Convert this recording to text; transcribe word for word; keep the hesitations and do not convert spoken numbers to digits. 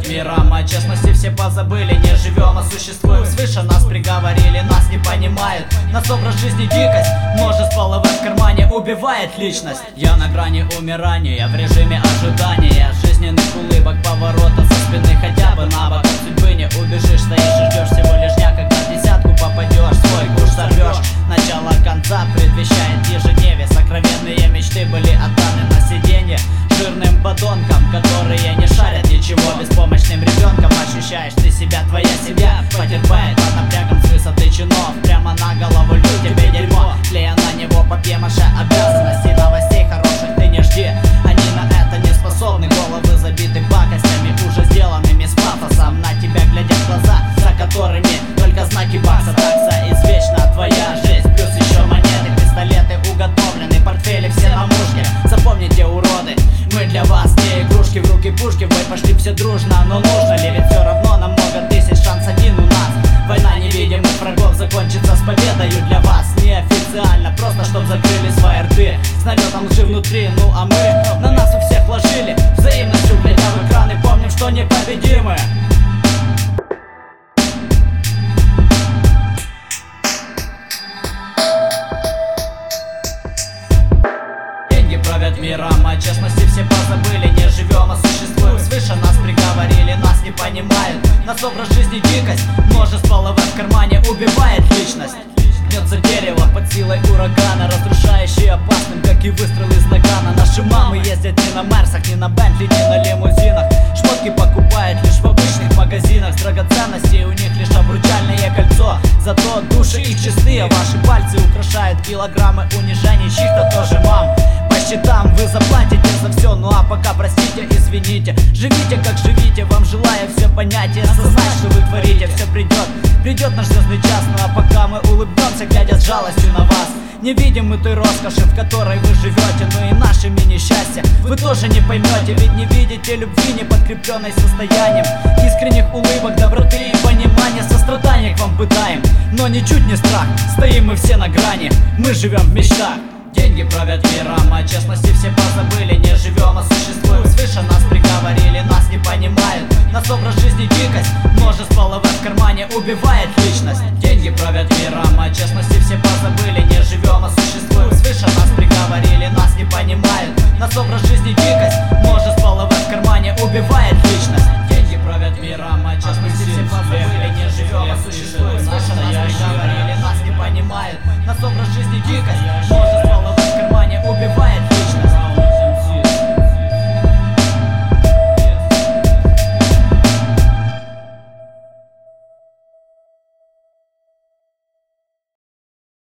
миром, о честности все позабыли. Не живем, а существуем свыше. Нас приговорили, нас не понимают. Нас образ жизни дикость, множество лавэ в кармане убивает личность. Я на грани умирания, в режиме ожидания жизненных улыбок, поворота со спины хотя бы на бок. От судьбы не убежишь, стоишь и ждешь всего лишь дня, когда в десятку попадешь, свой куш сорвешь. Начало конца предвещает ежедневие. Сокровенные мечты были отданы на сиденье жирным подонкам, которые не шарят ничего. Беспомощным ребенком ощущаешь ты себя, твоя семья потерпает под напрягом с высоты чинов. Прямо на голову лью тебе дерьмо, клея на него папье-маше обязанностей. Новостей хороших ты не жди, они на это не способны. Головы забиты пакостями, уже сделанными с пафосом. На тебя глядят глаза, за которыми только знаки бакса. Такса извечна твоя жизнь, плюс еще монеты, пистолеты уготовлены, портфели все на мушке. Запомните, уроды, мы для вас не игрушки, в руки пушки, в бой пошли все дружно. Но нужно ли, ведь все равно на много тысяч шанс один у нас. Война невидимых врагов закончится с победою для вас. Неофициально, просто чтоб закрыли свои рты с налетом лжи внутри. Ну а мы на нас у всех вложили взаимностью, глядя в экраны, помним, что непобедимы. Правят миром, о честности все позабыли. Не живем, а существуем свыше. Нас приговорили, нас не понимают. Нас образ жизни дикость, множество лавэ в кармане убивает личность. Гнется дерево под силой урагана, разрушающий опасным, как и выстрел из нагана. Наши мамы ездят не на Мерсах, не на Бентли, не на лимузинах. Шмотки покупают лишь в обычных магазинах. С драгоценностей у них лишь обручальное кольцо. Зато души их чистые, ваши пальцы украшают килограммы унижений чьих-то тоже мам. По счетам вы заплатите за все, ну а пока простите, извините. Живите как живите, вам желаю все понять и осознать, что вы творите. Все придет, придет наш звездный час, ну а пока мы улыбнемся, глядя с жалостью на вас. Не видим мы той роскоши, в которой вы живете, но и нашими несчастья вы тоже не поймете. Ведь не видите любви, не подкрепленной состоянием искренних улыбок, доброты и понимания. Сострадание к вам пытаем, но ничуть не страх. Стоим мы все на грани, мы живем в мечтах. Деньги правят миром, о честности все позабыли. Не живем, а существуем свыше. Нас приговорили, нас не понимают. Нас образ жизни дикость, множество лавэ в кармане убивает личность. Деньги правят миром, о честности все позабыли. Не живем, а существуем свыше. Нас приговорили, нас не понимают. Нас образ жизни дикость, множество лавэ в кармане убивает личность. Деньги правят миром, о честности все позабыли. Не живем, а существуем